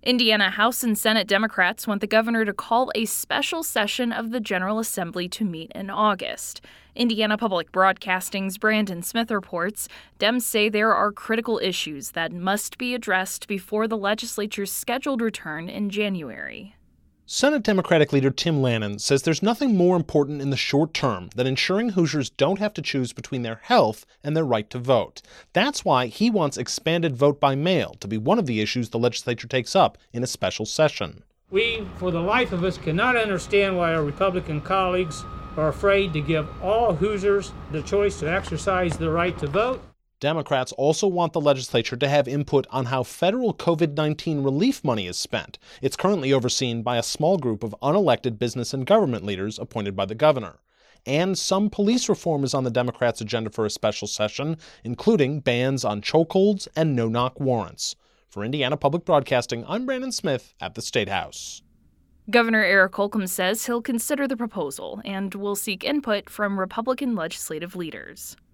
Indiana House and Senate Democrats want the governor to call a special session of the General Assembly to meet in August. Indiana Public Broadcasting's Brandon Smith reports Dems say there are critical issues that must be addressed before the legislature's scheduled return in January. Senate Democratic leader Tim Lanane says there's nothing more important in the short term than ensuring Hoosiers don't have to choose between their health and their right to vote. That's why he wants expanded vote by mail to be one of the issues the legislature takes up in a special session. We, for the life of us, cannot understand why our Republican colleagues are afraid to give all Hoosiers the choice to exercise their right to vote. Democrats also want the legislature to have input on how federal COVID-19 relief money is spent. It's currently overseen by a small group of unelected business and government leaders appointed by the governor. And some police reform is on the Democrats' agenda for a special session, including bans on chokeholds and no-knock warrants. For Indiana Public Broadcasting, I'm Brandon Smith at the State House. Governor Eric Holcomb says he'll consider the proposal and will seek input from Republican legislative leaders.